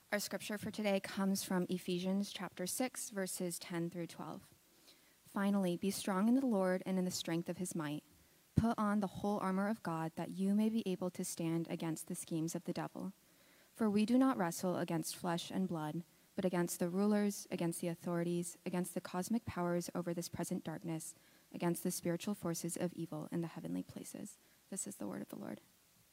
Our scripture for today comes from Ephesians chapter 6, verses 10 through 12. Finally, be strong in the Lord and in the strength of his might. Put on the whole armor of God, that you may be able to stand against the schemes of the devil. For we do not wrestle against flesh and blood, but against the rulers, against the authorities, against the cosmic powers over this present darkness, against the spiritual forces of evil in the heavenly places. This is the word of the Lord.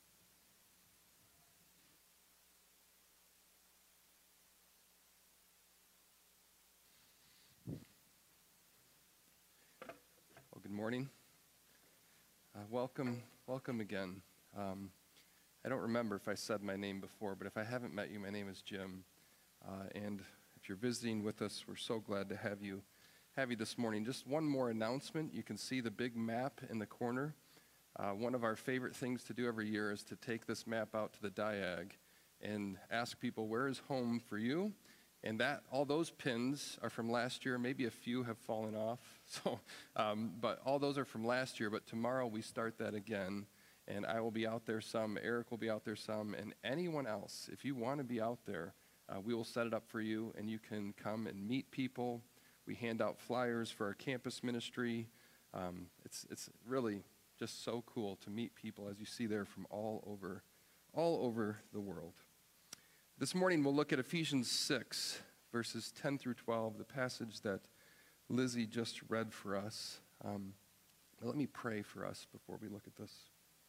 Good morning. Welcome again. I don't remember if I said my name before, but if I haven't met you, my name is Jim. And if you're visiting with us, we're so glad to have you this morning. Just one more announcement. You can see the big map in the corner. One of our favorite things to do every year is to take this map out to the Diag and ask people, where is home for you? And all those pins are from last year. Maybe a few have fallen off. But all those are from last year. But tomorrow we start that again. And I will be out there some. Eric will be out there some. And anyone else, if you want to be out there, we will set it up for you. And you can come and meet people. We hand out flyers for our campus ministry. It's really just so cool to meet people, as you see there, from all over the world. This morning we'll look at Ephesians 6, verses 10 through 12, the passage that Lizzie just read for us. Let me pray for us before we look at this.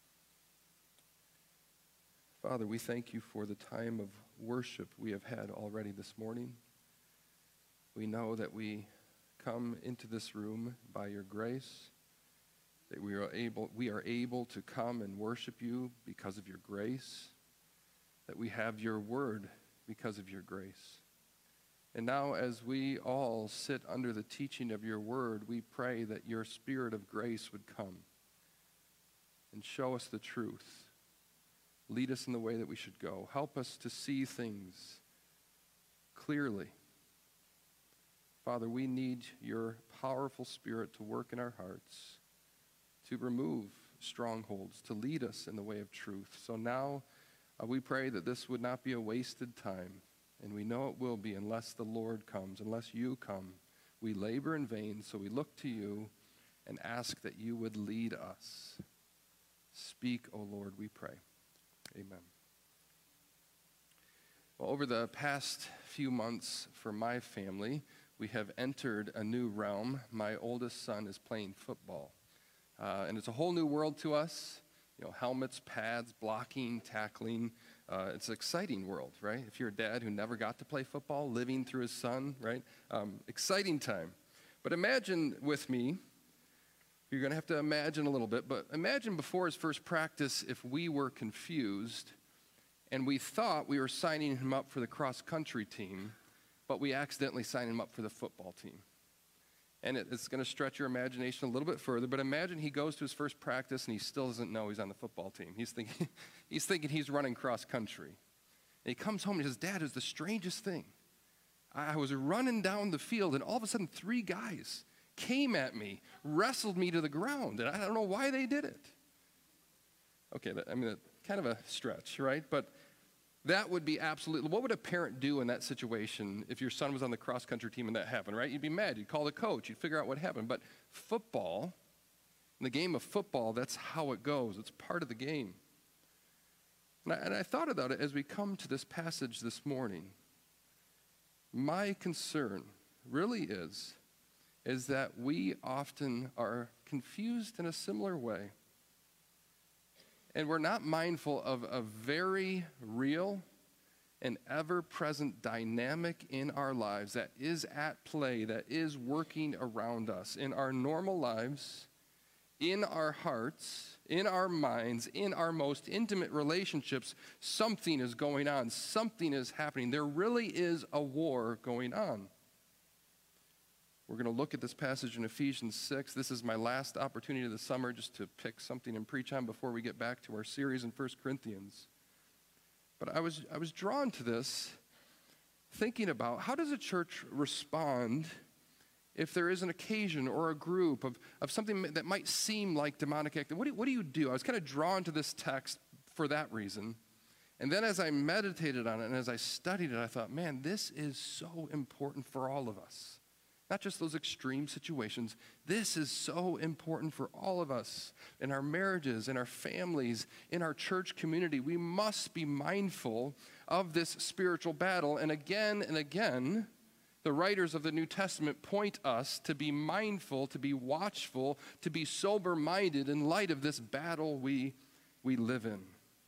Father, we thank you for the time of worship we have had already this morning. We know that we come into this room by your grace, that we are able to come and worship you because of your grace, that we have your word because of your grace. And now as we all sit under the teaching of your word, we pray that your spirit of grace would come and show us the truth. Lead us in the way that we should go. Help us to see things clearly. Father, we need your powerful spirit to work in our hearts, to remove strongholds, to lead us in the way of truth. So now, we pray that this would not be a wasted time, and we know it will be unless the Lord comes, unless you come. We labor in vain, so we look to you and ask that you would lead us. Speak, O Lord, we pray. Amen. Well, over the past few months for my family, we have entered a new realm. My oldest son is playing football, and it's a whole new world to us. Helmets, pads, blocking, tackling. It's an exciting world, right? If you're a dad who never got to play football, living through his son, right? Exciting time. But imagine with me, you're going to have to imagine a little bit, but imagine before his first practice if we were confused and we thought we were signing him up for the cross-country team, but we accidentally signed him up for the football team. And it's going to stretch your imagination a little bit further, but imagine he goes to his first practice and he still doesn't know he's on the football team. He's thinking he's running cross country. And he comes home and he says, Dad, it's the strangest thing. I was running down the field and all of a sudden 3 guys came at me, wrestled me to the ground, and I don't know why they did it. Okay, kind of a stretch, right? But that would be absolutely, what would a parent do in that situation if your son was on the cross-country team and that happened, right? You'd be mad. You'd call the coach. You'd figure out what happened. But football, in the game of football, that's how it goes. It's part of the game. And I thought about it as we come to this passage this morning. My concern really is that we often are confused in a similar way. And we're not mindful of a very real and ever-present dynamic in our lives that is at play, that is working around us in our normal lives, in our hearts, in our minds, in our most intimate relationships. Something is going on. Something is happening. There really is a war going on. We're going to look at this passage in Ephesians 6. This is my last opportunity of the summer just to pick something and preach on before we get back to our series in 1 Corinthians. But I was drawn to this thinking about how does a church respond if there is an occasion or a group of something that might seem like demonic activity. What do you do? I was kind of drawn to this text for that reason. And then as I meditated on it and as I studied it, I thought, man, this is so important for all of us. Not just those extreme situations. This is so important for all of us in our marriages, in our families, in our church community. We must be mindful of this spiritual battle. And again, the writers of the New Testament point us to be mindful, to be watchful, to be sober-minded in light of this battle we live in.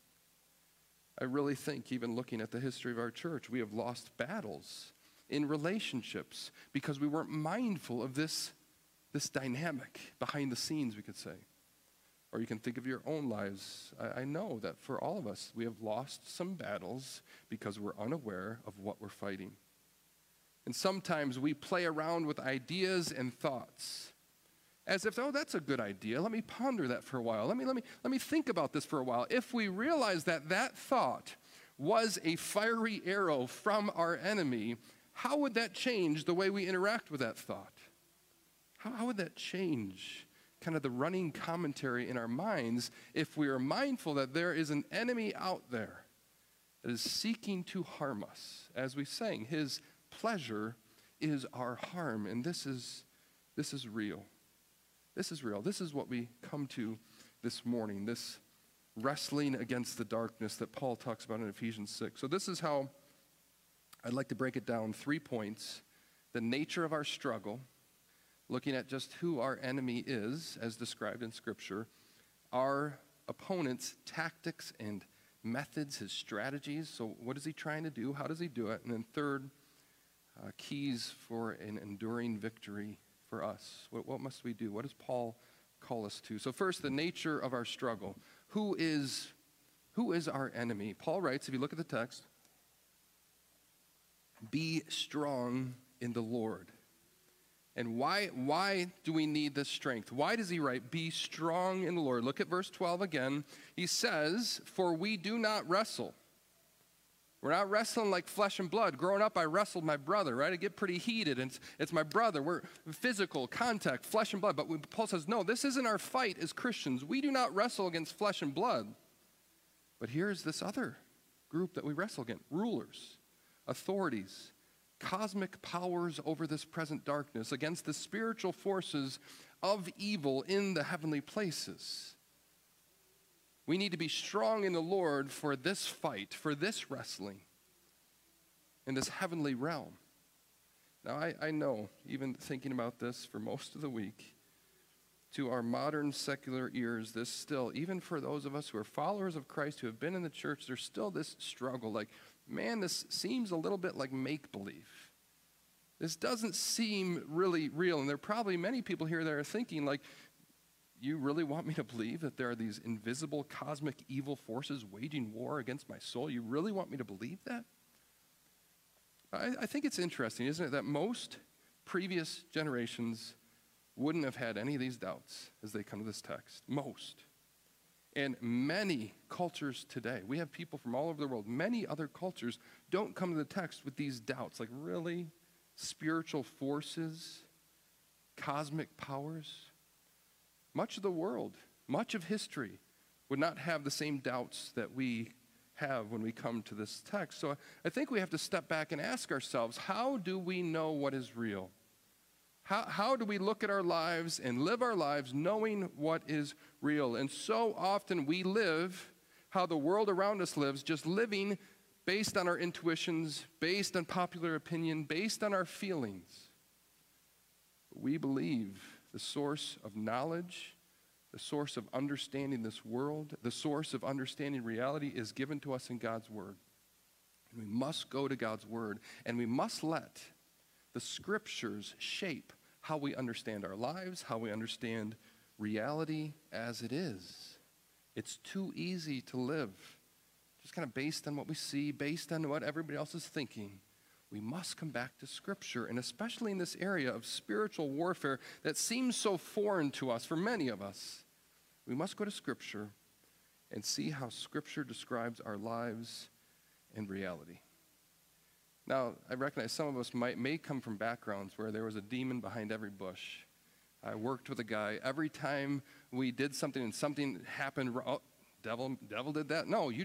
I really think, even looking at the history of our church, we have lost battles in relationships because we weren't mindful of this dynamic behind the scenes, we could say. Or you can think of your own lives. I know that for all of us, we have lost some battles because we're unaware of what we're fighting. And sometimes we play around with ideas and thoughts as if, oh, that's a good idea. Let me ponder that for a while. Let me think about this for a while. If we realize that that thought was a fiery arrow from our enemy, how would that change the way we interact with that thought? How would that change kind of the running commentary in our minds if we are mindful that there is an enemy out there that is seeking to harm us? As we sang, his pleasure is our harm, and this is real. This is real. This is what we come to this morning, this wrestling against the darkness that Paul talks about in Ephesians 6. So this is how I'd like to break it down. 3 points. The nature of our struggle, looking at just who our enemy is, as described in Scripture, our opponent's tactics and methods, his strategies. So what is he trying to do? How does he do it? And then third, keys for an enduring victory for us. What must we do? What does Paul call us to? So first, the nature of our struggle. Who is our enemy? Paul writes, if you look at the text, be strong in the Lord. And why do we need this strength? Why does he write, be strong in the Lord? Look at verse 12 again. He says, for we do not wrestle. We're not wrestling like flesh and blood. Growing up, I wrestled my brother, right? I get pretty heated, and it's my brother. We're physical, contact, flesh and blood. But Paul says, no, this isn't our fight as Christians. We do not wrestle against flesh and blood. But here's this other group that we wrestle against. Rulers, authorities, cosmic powers over this present darkness, against the spiritual forces of evil in the heavenly places. We need to be strong in the Lord for this fight, for this wrestling in this heavenly realm. Now, I know, even thinking about this for most of the week, to our modern secular ears, this still, even for those of us who are followers of Christ, who have been in the church, there's still this struggle. Like, man, this seems a little bit like make-believe. This doesn't seem really real. And there are probably many people here that are thinking, like, you really want me to believe that there are these invisible cosmic evil forces waging war against my soul? You really want me to believe that? I think it's interesting, isn't it, that most previous generations wouldn't have had any of these doubts as they come to this text. Most. And many cultures today, we have people from all over the world, many other cultures don't come to the text with these doubts. Like, really? Spiritual forces? Cosmic powers? Much of the world, much of history would not have the same doubts that we have when we come to this text. So I think we have to step back and ask ourselves, how do we know what is real? How do we look at our lives and live our lives knowing what is real? And so often we live how the world around us lives, just living based on our intuitions, based on popular opinion, based on our feelings. We believe the source of knowledge, the source of understanding this world, the source of understanding reality is given to us in God's Word. And we must go to God's Word, and we must let the Scriptures shape how we understand our lives, how we understand reality as it is. It's too easy to live just kind of based on what we see, based on what everybody else is thinking. We must come back to Scripture, and especially in this area of spiritual warfare that seems so foreign to us, for many of us, we must go to Scripture and see how Scripture describes our lives and reality. Now, I recognize some of us may come from backgrounds where there was a demon behind every bush. I worked with a guy. Every time we did something and something happened, oh, devil did that? No, you just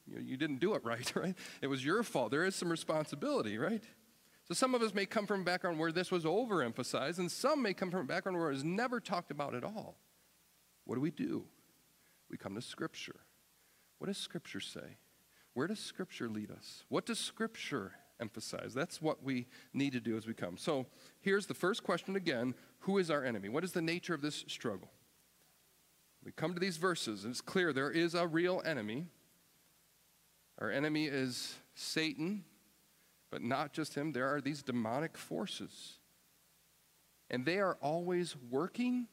You didn't do it right, right? It was your fault. There is some responsibility, right? So some of us may come from a background where this was overemphasized, and some may come from a background where it was never talked about at all. What do? We come to Scripture. What does Scripture say? Where does Scripture lead us? What does Scripture emphasize? That's what we need to do as we come. So here's the first question again. Who is our enemy? What is the nature of this struggle? We come to these verses, and it's clear there is a real enemy. Our enemy is Satan, but not just him. There are these demonic forces. And they are always working,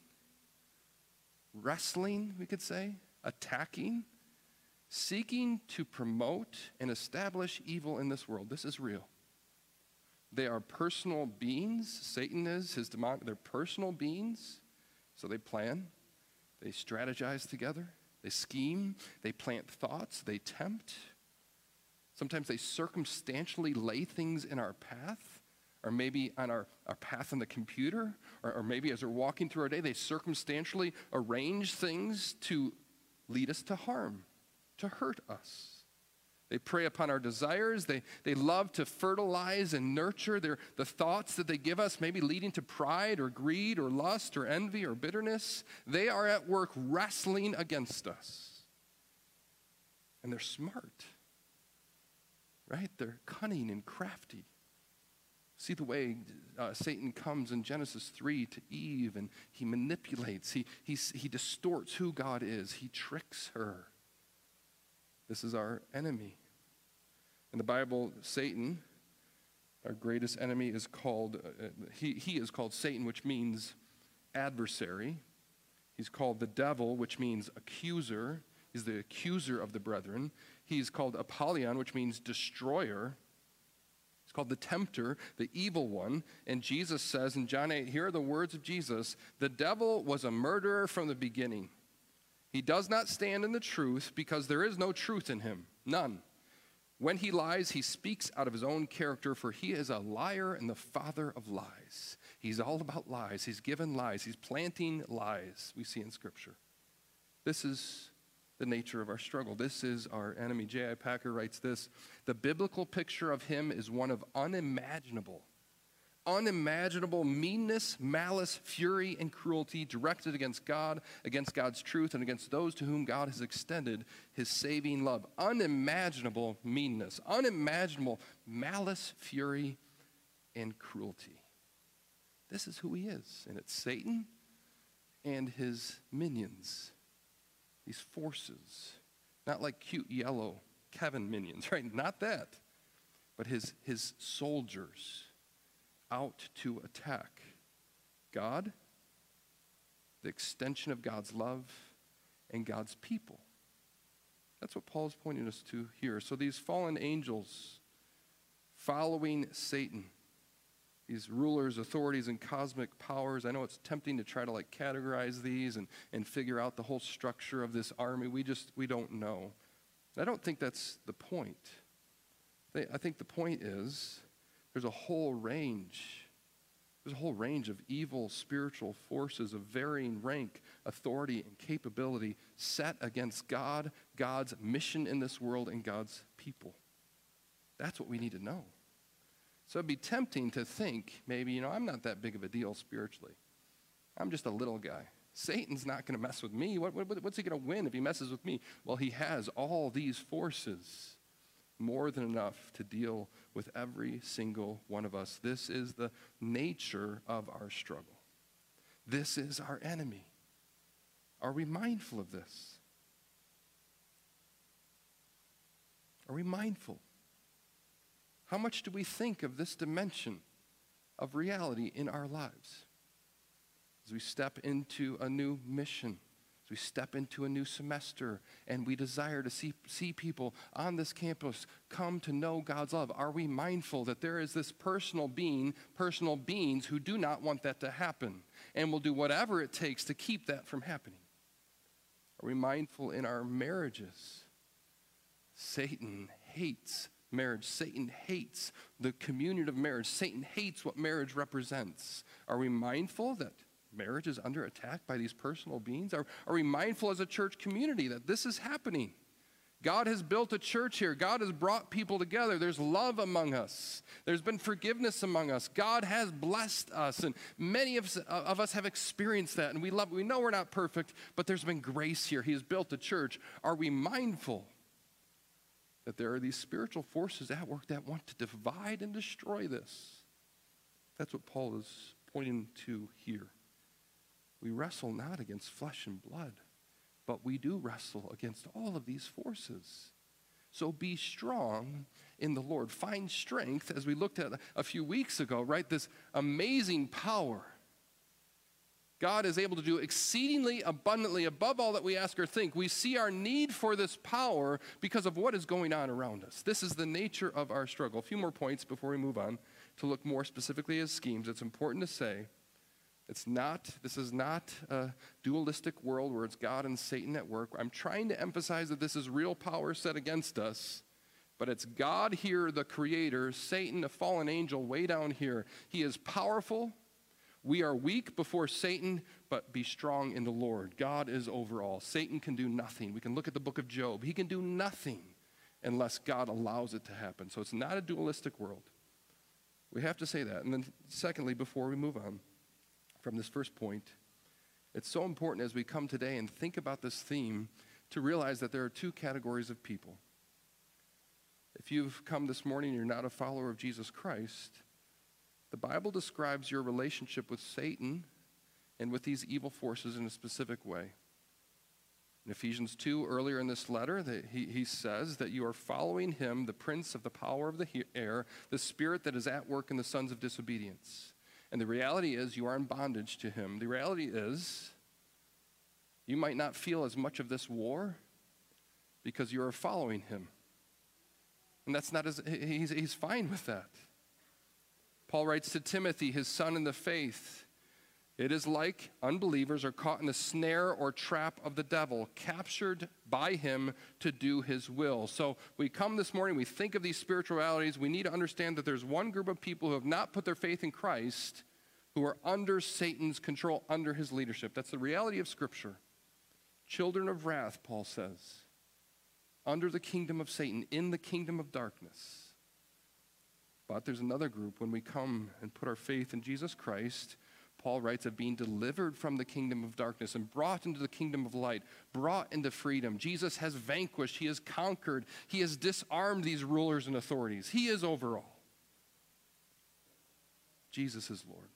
wrestling, we could say, attacking, seeking to promote and establish evil in this world. This is real. They are personal beings. Satan is, his demonic, they're personal beings. So they plan, they strategize together, they scheme, they plant thoughts, they tempt. Sometimes they circumstantially lay things in our path, or maybe on our path on the computer, or maybe as we're walking through our day, they circumstantially arrange things to lead us to harm, to hurt us. They prey upon our desires. They love to fertilize and nurture the thoughts that they give us, maybe leading to pride or greed or lust or envy or bitterness. They are at work wrestling against us. And they're smart, right? They're cunning and crafty. See the way Satan comes in Genesis 3 to Eve, and he manipulates. He distorts who God is. He tricks her. This is our enemy. In the Bible, Satan, our greatest enemy, is called, he is called Satan, which means adversary. He's called the devil, which means accuser. He's the accuser of the brethren. He's called Apollyon, which means destroyer. He's called the tempter, the evil one. And Jesus says in John 8, here are the words of Jesus, the devil was a murderer from the beginning. He does not stand in the truth because there is no truth in him, none. When he lies, he speaks out of his own character, for he is a liar and the father of lies. He's all about lies. He's given lies. He's planting lies, we see in Scripture. This is the nature of our struggle. This is our enemy. J.I. Packer writes this, the biblical picture of him is one of unimaginable meanness, malice, fury, and cruelty directed against God, against God's truth, and against those to whom God has extended his saving love. Unimaginable meanness, unimaginable malice, fury, and cruelty. This is who he is, and it's Satan and his minions, these forces. Not like cute yellow Kevin minions, right? Not that, but his soldiers out to attack God, the extension of God's love, and God's people. That's what Paul's pointing us to here. So these fallen angels following Satan, these rulers, authorities, and cosmic powers, I know it's tempting to try to categorize these and figure out the whole structure of this army. We don't know. I don't think that's the point. I think the point is there's a whole range of evil spiritual forces of varying rank, authority, and capability set against God, God's mission in this world, and God's people. That's what we need to know. So it'd be tempting to think, maybe, I'm not that big of a deal spiritually. I'm just a little guy. Satan's not going to mess with me. What's he going to win if he messes with me? Well, he has all these forces, more than enough to deal with every single one of us. This is the nature of our struggle. This is our enemy. Are we mindful of this? Are we mindful? How much do we think of this dimension of reality in our lives? As we step into a new mission, as we step into a new semester, and we desire to see people on this campus come to know God's love, are we mindful that there is this personal beings who do not want that to happen and will do whatever it takes to keep that from happening? Are we mindful in our marriages? Satan hates marriage. Satan hates the communion of marriage. Satan hates what marriage represents. Are we mindful that marriage is under attack by these personal beings? Are we mindful as a church community that this is happening? God has built a church here. God has brought people together. There's love among us. There's been forgiveness among us. God has blessed us, and many of us have experienced that, and we know we're not perfect, but there's been grace here. He has built a church. Are we mindful that there are these spiritual forces at work that want to divide and destroy this? That's what Paul is pointing to here. We wrestle not against flesh and blood, but we do wrestle against all of these forces. So be strong in the Lord. Find strength, as we looked at a few weeks ago, right? This amazing power. God is able to do exceedingly abundantly above all that we ask or think. We see our need for this power because of what is going on around us. This is the nature of our struggle. A few more points before we move on to look more specifically at schemes. It's important to say this is not a dualistic world where it's God and Satan at work. I'm trying to emphasize that this is real power set against us, but it's God here, the creator, Satan, a fallen angel, way down here. He is powerful. We are weak before Satan, but be strong in the Lord. God is over all. Satan can do nothing. We can look at the book of Job. He can do nothing unless God allows it to happen. So it's not a dualistic world. We have to say that. And then secondly, before we move on from this first point, it's so important as we come today and think about this theme to realize that there are two categories of people. If you've come this morning and you're not a follower of Jesus Christ, the Bible describes your relationship with Satan and with these evil forces in a specific way. In Ephesians 2, earlier in this letter, he says that you are following him, the prince of the power of the air, the spirit that is at work in the sons of disobedience. And the reality is you are in bondage to him. The reality is you might not feel as much of this war because you are following him. And that's not he's fine with that. Paul writes to Timothy, his son in the faith, it is like unbelievers are caught in the snare or trap of the devil, captured by him to do his will. So we come this morning, we think of these spiritualities. We need to understand that there's one group of people who have not put their faith in Christ, who are under Satan's control, under his leadership. That's the reality of Scripture. Children of wrath, Paul says, under the kingdom of Satan, in the kingdom of darkness. But there's another group, when we come and put our faith in Jesus Christ, Paul writes of being delivered from the kingdom of darkness and brought into the kingdom of light, brought into freedom. Jesus has vanquished, he has conquered, he has disarmed these rulers and authorities. He is over all. Jesus is Lord.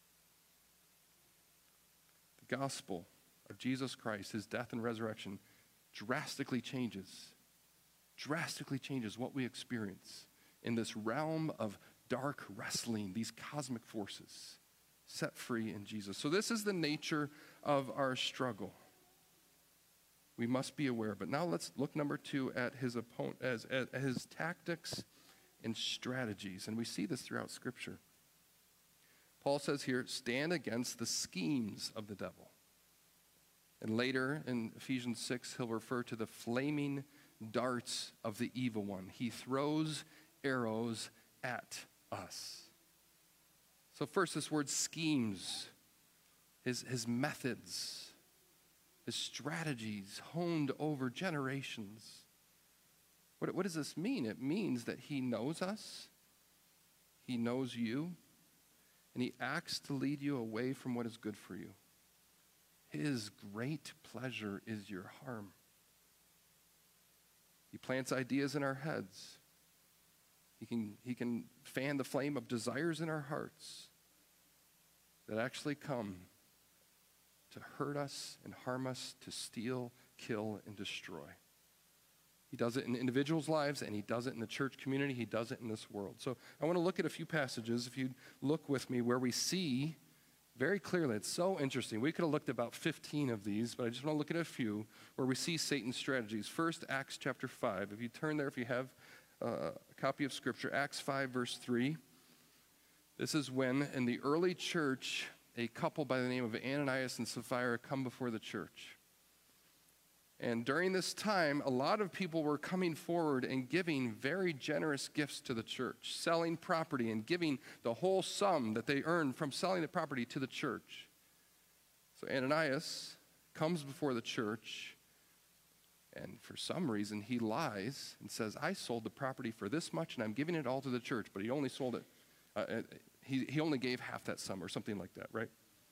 The gospel of Jesus Christ, his death and resurrection, drastically changes what we experience in this realm of dark wrestling, these cosmic forces set free in Jesus. So this is the nature of our struggle. We must be aware. But now let's look, number two, at his opponent, at his tactics and strategies. And we see this throughout Scripture. Paul says here, stand against the schemes of the devil. And later in Ephesians 6, he'll refer to the flaming darts of the evil one. He throws arrows at us. So first, this word schemes, his methods, his strategies honed over generations. What does this mean? It means that he knows us, he knows you, and he acts to lead you away from what is good for you. His great pleasure is your harm. He plants ideas in our heads. He can fan the flame of desires in our hearts that actually come to hurt us and harm us, to steal, kill, and destroy. He does it in individuals' lives, and he does it in the church community. He does it in this world. So I want to look at a few passages, if you look with me, where we see very clearly, it's so interesting. We could have looked at about 15 of these, but I just want to look at a few where we see Satan's strategies. First, Acts chapter 5. If you turn there, if you have a copy of Scripture, Acts 5, verse 3. This is when, in the early church, a couple by the name of Ananias and Sapphira come before the church. And during this time, a lot of people were coming forward and giving very generous gifts to the church, selling property and giving the whole sum that they earned from selling the property to the church. So Ananias comes before the church, And for some reason, he lies and says, I sold the property for this much, and I'm giving it all to the church. But he only sold it, he only gave half that sum or something like that, right?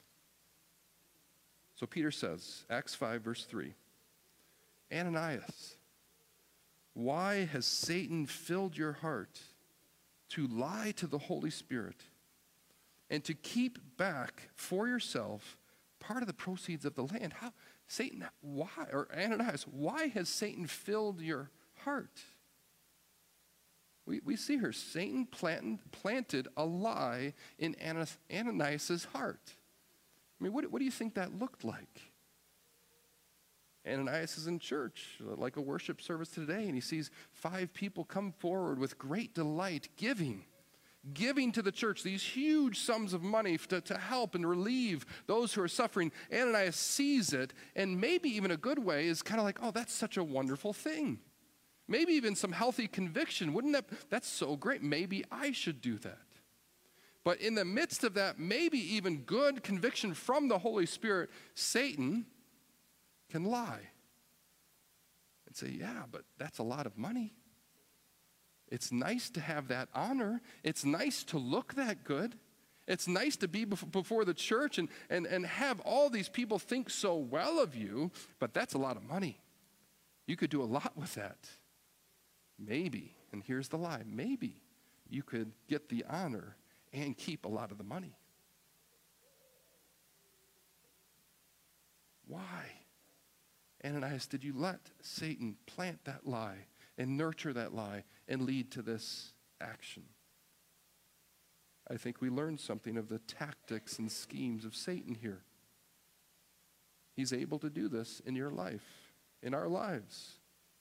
So Peter says, Acts 5, verse 3, Ananias, why has Satan filled your heart to lie to the Holy Spirit and to keep back for yourself part of the proceeds of the land? How, Satan, why, or Ananias, why has Satan filled your heart? We see here, Satan planted a lie in Ananias' heart. I mean, what do you think that looked like? Ananias is in church, like a worship service today, and he sees 5 people come forward with great delight, giving to the church these huge sums of money to help and relieve those who are suffering. Ananias sees it, and maybe even a good way is kind of like, oh, that's such a wonderful thing. Maybe even some healthy conviction. That's so great. Maybe I should do that. But in the midst of that, maybe even good conviction from the Holy Spirit, Satan can lie and say, yeah, but that's a lot of money. It's nice to have that honor. It's nice to look that good. It's nice to be before the church and have all these people think so well of you, but that's a lot of money. You could do a lot with that. Maybe, and here's the lie, maybe you could get the honor and keep a lot of the money. Why, Ananias, did you let Satan plant that lie and nurture that lie and lead to this action? I think we learned something of the tactics and schemes of Satan here. He's able to do this in your life, in our lives.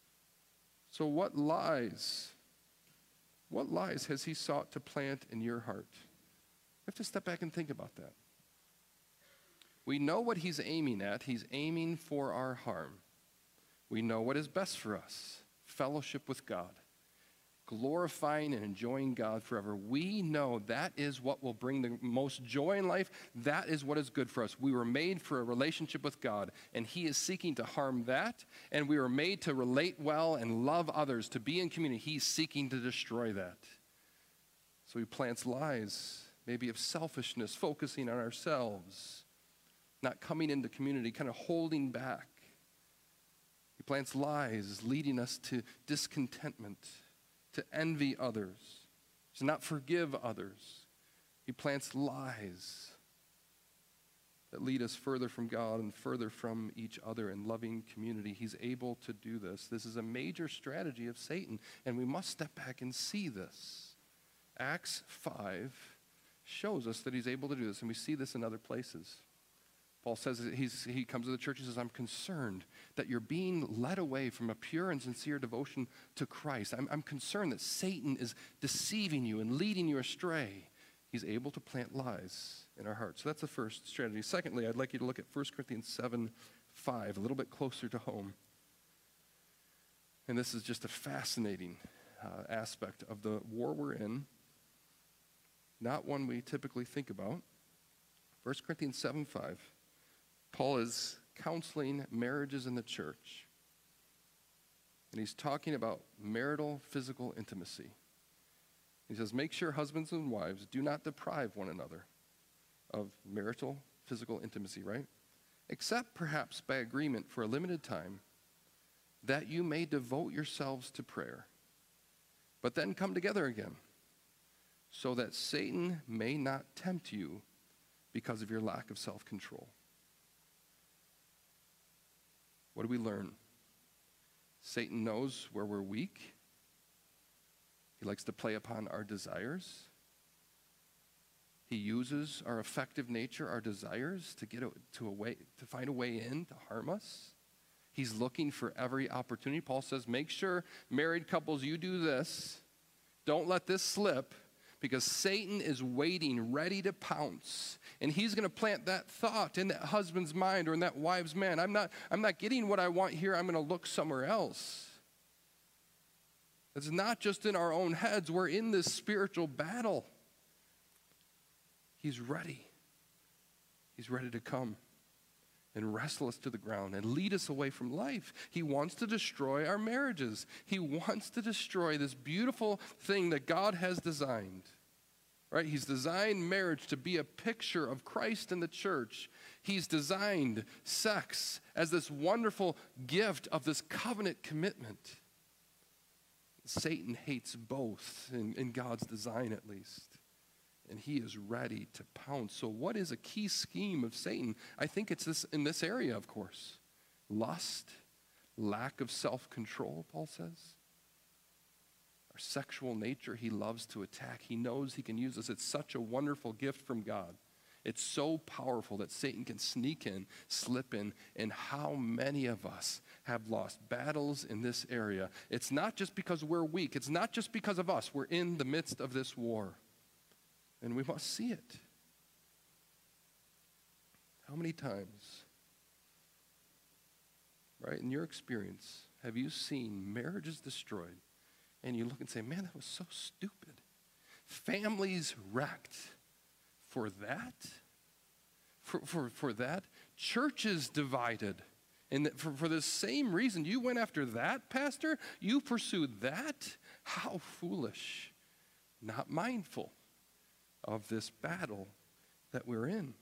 So what lies has he sought to plant in your heart? You have to step back and think about that. We know what he's aiming at. He's aiming for our harm. We know what is best for us. Fellowship with God. Glorifying and enjoying God forever. We know that is what will bring the most joy in life. That is what is good for us. We were made for a relationship with God, and he is seeking to harm that. And we were made to relate well and love others, to be in community. He's seeking to destroy that. So he plants lies, maybe of selfishness, focusing on ourselves, not coming into community, kind of holding back. He plants lies, leading us to discontentment, to envy others, to not forgive others. He plants lies that lead us further from God and further from each other in loving community. He's able to do this. This is a major strategy of Satan, and we must step back and see this. Acts 5 shows us that he's able to do this, and we see this in other places. Paul says that he comes to the church and says, I'm concerned that you're being led away from a pure and sincere devotion to Christ. I'm concerned that Satan is deceiving you and leading you astray. He's able to plant lies in our hearts. So that's the first strategy. Secondly, I'd like you to look at 1 Corinthians 7:5, a little bit closer to home. And this is just a fascinating aspect of the war we're in, not one we typically think about. 1 Corinthians 7:5. Paul is counseling marriages in the church. And he's talking about marital physical intimacy. He says, make sure husbands and wives do not deprive one another of marital physical intimacy, right? Except perhaps by agreement for a limited time, that you may devote yourselves to prayer, but then come together again, so that Satan may not tempt you because of your lack of self-control. What do we learn? Satan knows where we're weak. He likes to play upon our desires. He uses our affective nature, our desires, to find a way in to harm us. He's looking for every opportunity. Paul says, make sure, married couples, you do this. Don't let this slip, because Satan is waiting, ready to pounce. And he's going to plant that thought in that husband's mind or in that wife's mind. I'm not getting what I want here. I'm going to look somewhere else. It's not just in our own heads. We're in this spiritual battle. He's ready. He's ready to come. and wrestle us to the ground and lead us away from life. He wants to destroy our marriages. He wants to destroy this beautiful thing that God has designed. Right? He's designed marriage to be a picture of Christ and the church. He's designed sex as this wonderful gift of this covenant commitment. Satan hates both, in God's design at least. And he is ready to pounce. So what is a key scheme of Satan? I think it's this in this area, of course. Lust, lack of self-control, Paul says. Our sexual nature he loves to attack. He knows he can use us. It's such a wonderful gift from God. It's so powerful that Satan can sneak in, slip in, and how many of us have lost battles in this area. It's not just because we're weak. It's not just because of us. We're in the midst of this war. And we must see it. How many times, right, in your experience, have you seen marriages destroyed and you look and say, man, that was so stupid. Families wrecked for that? For that? Churches divided. And for the same reason, you went after that, pastor? You pursued that? How foolish. Not mindful of this battle that we're in.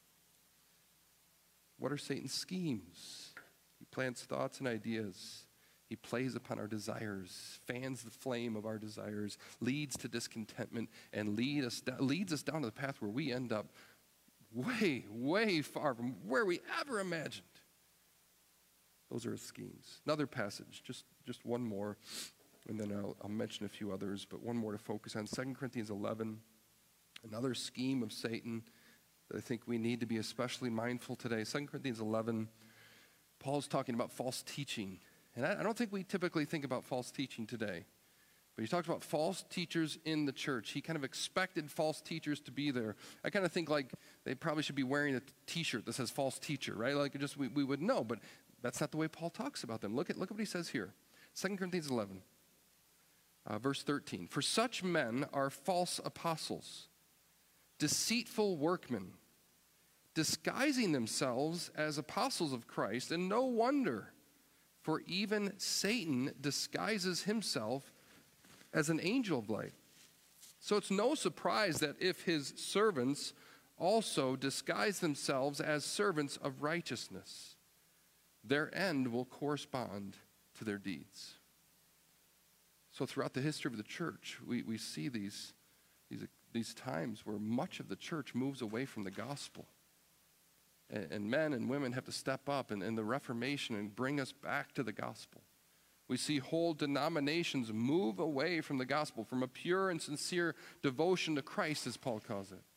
What are Satan's schemes? He plants thoughts and ideas. He plays upon our desires, fans the flame of our desires, leads to discontentment, and leads us down to the path where we end up way, way far from where we ever imagined. Those are his schemes. Another passage, just one more, and then I'll mention a few others, but one more to focus on. 2 Corinthians 11. Another scheme of Satan that I think we need to be especially mindful today. 2 Corinthians 11, Paul's talking about false teaching. And I don't think we typically think about false teaching today. But he talks about false teachers in the church. He kind of expected false teachers to be there. I kind of think like they probably should be wearing a t-shirt that says false teacher, right? Like just we would know, but that's not the way Paul talks about them. Look at what he says here. 2 Corinthians 11, verse 13. For such men are false apostles, deceitful workmen, disguising themselves as apostles of Christ, and no wonder, for even Satan disguises himself as an angel of light. So it's no surprise that if his servants also disguise themselves as servants of righteousness, their end will correspond to their deeds. So throughout the history of the church, we see these times where much of the church moves away from the gospel. And men and women have to step up in the Reformation and bring us back to the gospel. We see whole denominations move away from the gospel, from a pure and sincere devotion to Christ, as Paul calls it.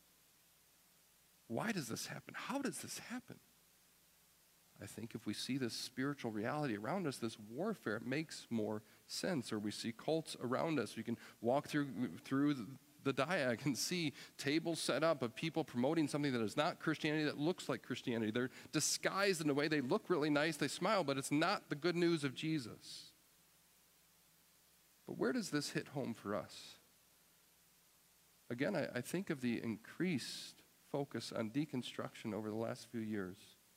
Why does this happen? How does this happen? I think if we see this spiritual reality around us, this warfare, it makes more sense. Or we see cults around us. We can walk through the diag and see tables set up of people promoting something that is not Christianity, that looks like Christianity. They're disguised in a way. They look really nice. They smile, but it's not the good news of Jesus. But where does this hit home for us? Again, I think of the increased focus on deconstruction over the last few years.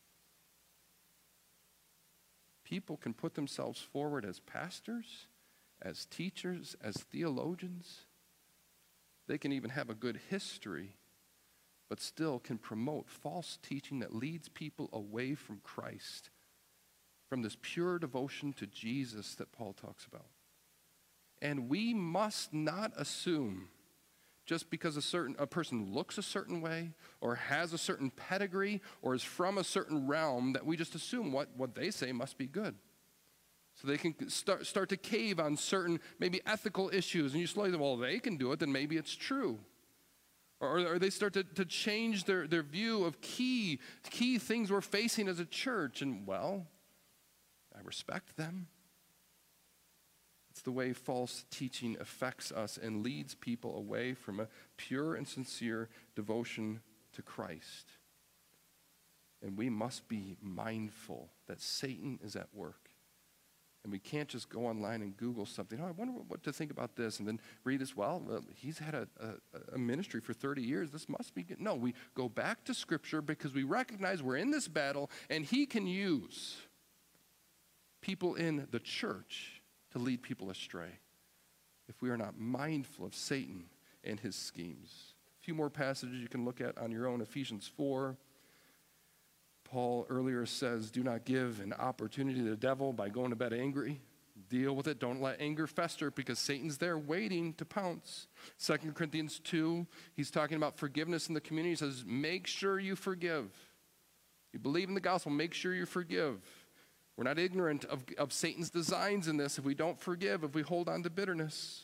People can put themselves forward as pastors, as teachers, as theologians. They can even have a good history, but still can promote false teaching that leads people away from Christ, from this pure devotion to Jesus that Paul talks about. And we must not assume just because a person looks a certain way or has a certain pedigree or is from a certain realm that we just assume what they say must be good. So they can start to cave on certain maybe ethical issues, and you slowly, well, they can do it, then maybe it's true. Or they start to change their view of key things we're facing as a church, and well, I respect them. It's the way false teaching affects us and leads people away from a pure and sincere devotion to Christ. And we must be mindful that Satan is at work. And we can't just go online and Google something. Oh, I wonder what to think about this. And then read this. Well, he's had a ministry for 30 years. This must be good. No, we go back to Scripture because we recognize we're in this battle, and he can use people in the church to lead people astray if we are not mindful of Satan and his schemes. A few more passages you can look at on your own. Ephesians 4. Paul earlier says, do not give an opportunity to the devil by going to bed angry. Deal with it. Don't let anger fester because Satan's there waiting to pounce. 2 Corinthians 2, he's talking about forgiveness in the community. He says, make sure you forgive. You believe in the gospel, make sure you forgive. We're not ignorant of Satan's designs in this if we don't forgive, if we hold on to bitterness.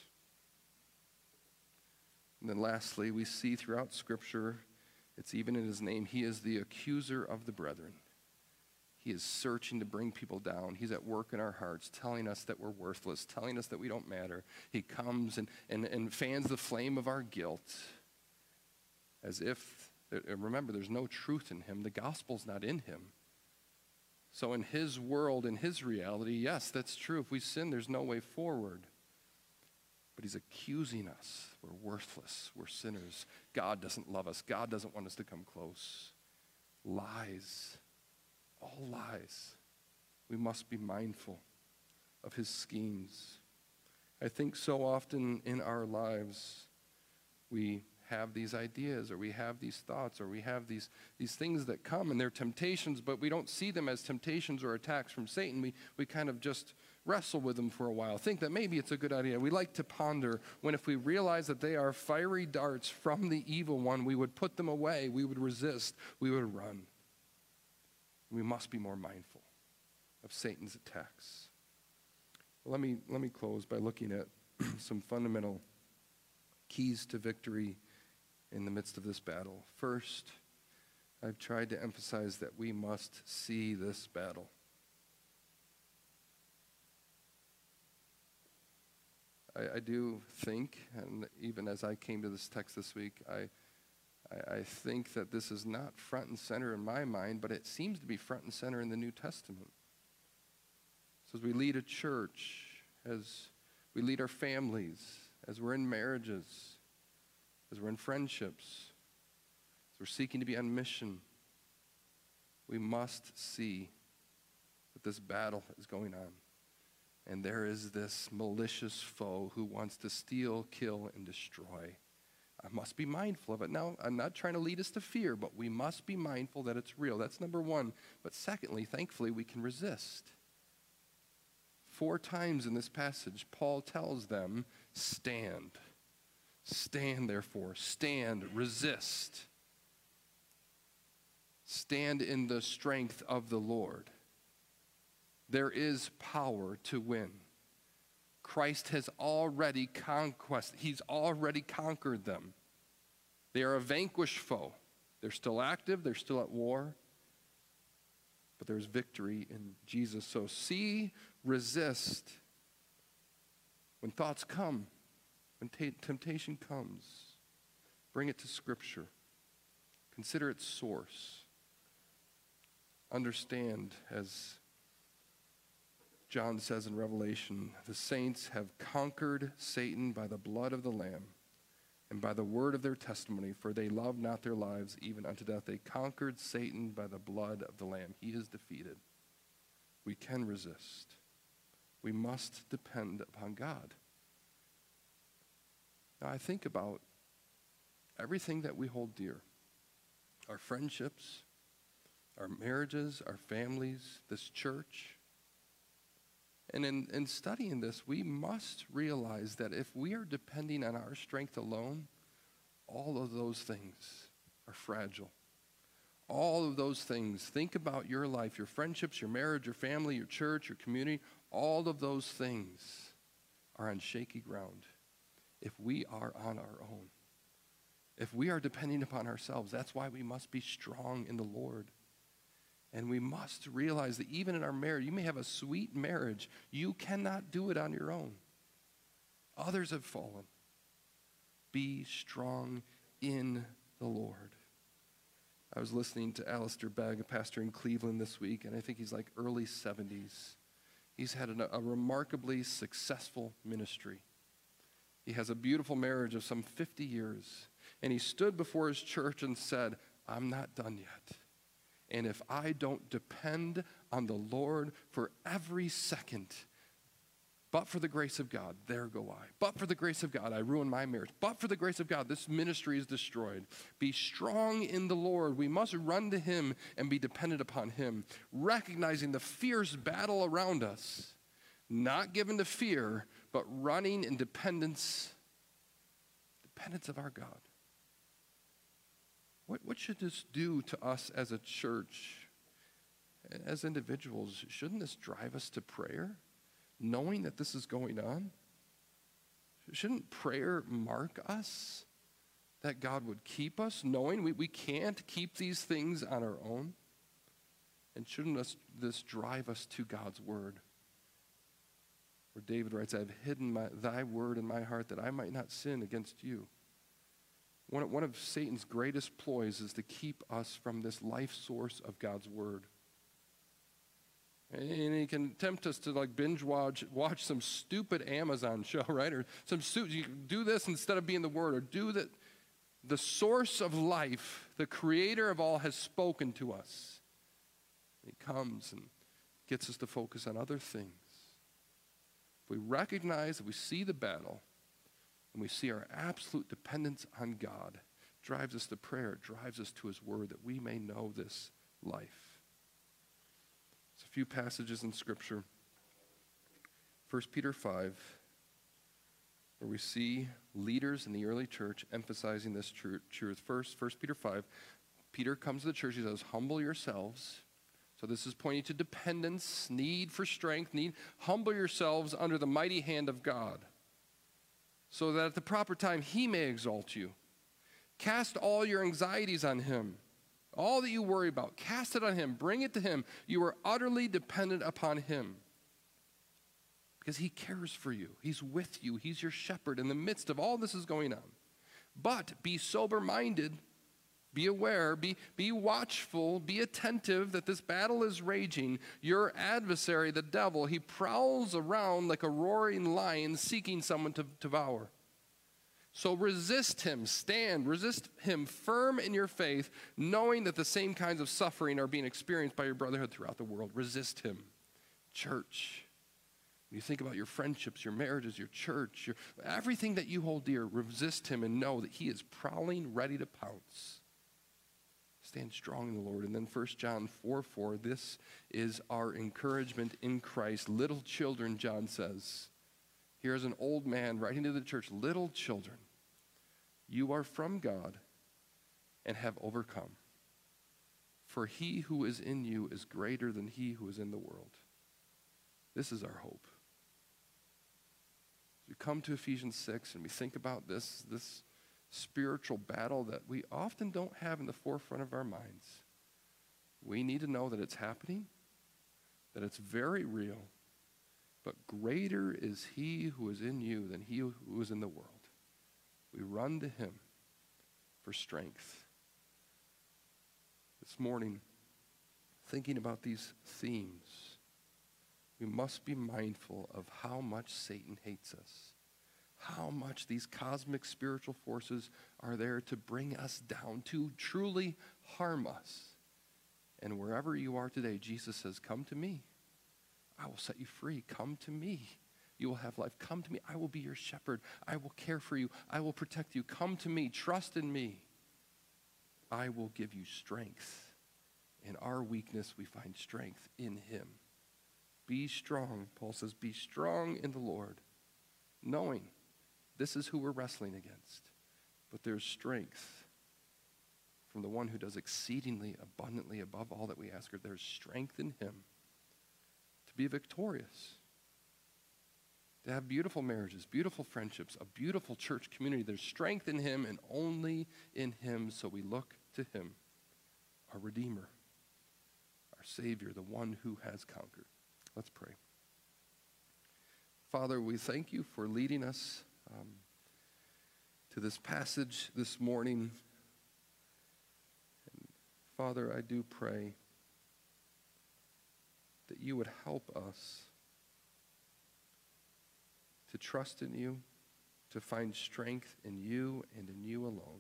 And then lastly, we see throughout Scripture, it's even in his name, he is the accuser of the brethren. He is searching to bring people down. He's at work in our hearts, telling us that we're worthless, telling us that we don't matter. He comes and fans the flame of our guilt as if, remember, there's no truth in him. The gospel's not in him. So in his world, in his reality, yes, that's true. If we sin, there's no way forward. But he's accusing us. We're worthless. We're sinners. God doesn't love us. God doesn't want us to come close. Lies. All lies. We must be mindful of his schemes. I think so often in our lives we have these ideas or we have these thoughts or we have these things that come and they're temptations, but we don't see them as temptations or attacks from Satan. We kind of just wrestle with them for a while, think that maybe it's a good idea. We like to ponder when if we realize that they are fiery darts from the evil one, we would put them away, we would resist, we would run. We must be more mindful of Satan's attacks. Well, let me close by looking at some fundamental keys to victory in the midst of this battle. First, I've tried to emphasize that we must see this battle. I do think, and even as I came to this text this week, I think that this is not front and center in my mind, but it seems to be front and center in the New Testament. So as we lead a church, as we lead our families, as we're in marriages, as we're in friendships, as we're seeking to be on mission, we must see that this battle is going on. And there is this malicious foe who wants to steal, kill, and destroy. I must be mindful of it. Now, I'm not trying to lead us to fear, but we must be mindful that it's real. That's number one. But secondly, thankfully, we can resist. 4 times in this passage, Paul tells them, stand. Stand, therefore. Stand. Resist. Stand in the strength of the Lord. There is power to win. Christ has already He's already conquered them. They are a vanquished foe. They're still active. They're still at war. But there's victory in Jesus. So see, resist. When thoughts come, when temptation comes, bring it to Scripture. Consider its source. Understand, as John says in Revelation, the saints have conquered Satan by the blood of the Lamb and by the word of their testimony, for they loved not their lives even unto death. They conquered Satan by the blood of the Lamb. He is defeated. We can resist. We must depend upon God. Now I think about everything that we hold dear. Our friendships, our marriages, our families, this church. And in studying this, we must realize that if we are depending on our strength alone, all of those things are fragile. All of those things, think about your life, your friendships, your marriage, your family, your church, your community, all of those things are on shaky ground if we are on our own. If we are depending upon ourselves, that's why we must be strong in the Lord. And we must realize that even in our marriage, you may have a sweet marriage. You cannot do it on your own. Others have fallen. Be strong in the Lord. I was listening to Alistair Begg, a pastor in Cleveland this week, and I think he's like early 70s. He's had a remarkably successful ministry. He has a beautiful marriage of some 50 years. And he stood before his church and said, I'm not done yet. And if I don't depend on the Lord for every second, but for the grace of God, there go I. But for the grace of God, I ruin my marriage. But for the grace of God, this ministry is destroyed. Be strong in the Lord. We must run to him and be dependent upon him, recognizing the fierce battle around us, not given to fear, but running in dependence of our God. What should this do to us as a church, as individuals? Shouldn't this drive us to prayer, knowing that this is going on? Shouldn't prayer mark us, that God would keep us, knowing we can't keep these things on our own? And shouldn't this drive us to God's word? Where David writes, I have hidden thy word in my heart that I might not sin against you. One of Satan's greatest ploys is to keep us from this life source of God's word. And he can tempt us to binge watch some stupid Amazon show, right? Or you do this instead of being the word, or do that. The source of life, the creator of all, has spoken to us. He comes and gets us to focus on other things. If we recognize that we see the battle, and we see our absolute dependence on God, it drives us to prayer, it drives us to his word, that we may know this life. There's a few passages in Scripture. 1 Peter 5, where we see leaders in the early church emphasizing this truth. First, 1 Peter 5, Peter comes to the church, he says, humble yourselves. So this is pointing to dependence, need for strength, humble yourselves under the mighty hand of God, so that at the proper time he may exalt you. Cast all your anxieties on him. All that you worry about, cast it on him. Bring it to him. You are utterly dependent upon him, because he cares for you. He's with you. He's your shepherd in the midst of all this is going on. But be sober-minded. Be aware, be watchful, be attentive that this battle is raging. Your adversary, the devil, he prowls around like a roaring lion seeking someone to devour. So resist him, resist him firm in your faith, knowing that the same kinds of suffering are being experienced by your brotherhood throughout the world. Resist him. Church, when you think about your friendships, your marriages, your church, everything that you hold dear, resist him and know that he is prowling, ready to pounce. Stand strong in the Lord. And then 1 John 4:4, this is our encouragement in Christ. Little children, John says. Here's an old man writing to the church. Little children, you are from God and have overcome. For he who is in you is greater than he who is in the world. This is our hope. As we come to Ephesians 6 and we think about this spiritual battle that we often don't have in the forefront of our minds, we need to know that it's happening, that it's very real, but greater is he who is in you than he who is in the world. We run to him for strength. This morning, thinking about these themes, we must be mindful of how much Satan hates us. How much these cosmic spiritual forces are there to bring us down, to truly harm us. And wherever you are today, Jesus says, come to me. I will set you free. Come to me. You will have life. Come to me. I will be your shepherd. I will care for you. I will protect you. Come to me. Trust in me. I will give you strength. In our weakness, we find strength in him. Be strong. Paul says, be strong in the Lord, knowing this is who we're wrestling against. But there's strength from the one who does exceedingly abundantly above all that we ask her. There's strength in him to be victorious, to have beautiful marriages, beautiful friendships, a beautiful church community. There's strength in him and only in him, so we look to him, our Redeemer, our Savior, the one who has conquered. Let's pray. Father, we thank you for leading us to this passage this morning. And Father, I do pray that you would help us to trust in you, to find strength in you and in you alone.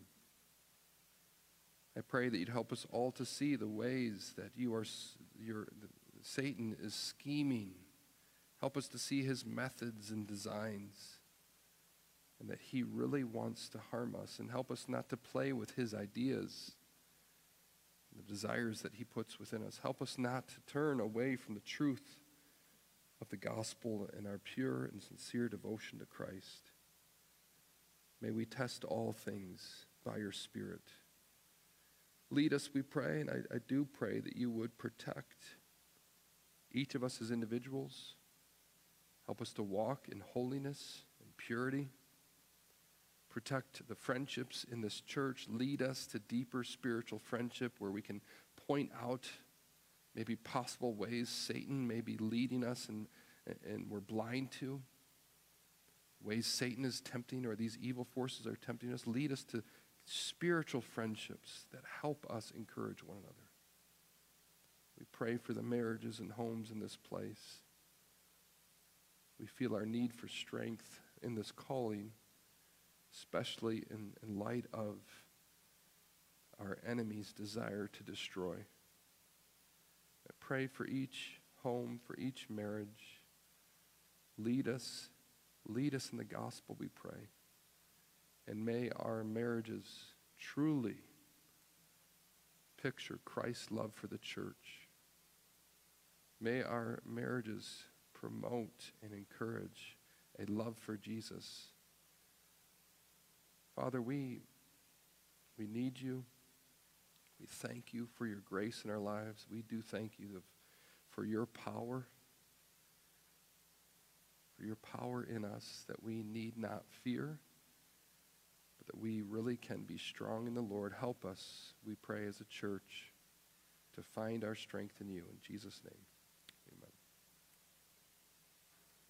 I pray that you'd help us all to see the ways that Satan is scheming. Help us to see his methods and designs, and that he really wants to harm us, and help us not to play with his ideas, the desires that he puts within us. Help us not to turn away from the truth of the gospel and our pure and sincere devotion to Christ. May we test all things by your Spirit. Lead us, we pray, and I do pray that you would protect each of us as individuals. Help us to walk in holiness and purity. Protect the friendships in this church. Lead us to deeper spiritual friendship where we can point out maybe possible ways Satan may be leading us and we're blind to. Ways Satan is tempting or these evil forces are tempting us. Lead us to spiritual friendships that help us encourage one another. We pray for the marriages and homes in this place. We feel our need for strength in this calling, especially in light of our enemy's desire to destroy. I pray for each home, for each marriage. Lead us in the gospel, we pray. And may our marriages truly picture Christ's love for the church. May our marriages promote and encourage a love for Jesus. Father, we need you. We thank you for your grace in our lives. We do thank you for your power in us, that we need not fear, but that we really can be strong in the Lord. Help us, we pray as a church, to find our strength in you. In Jesus' name.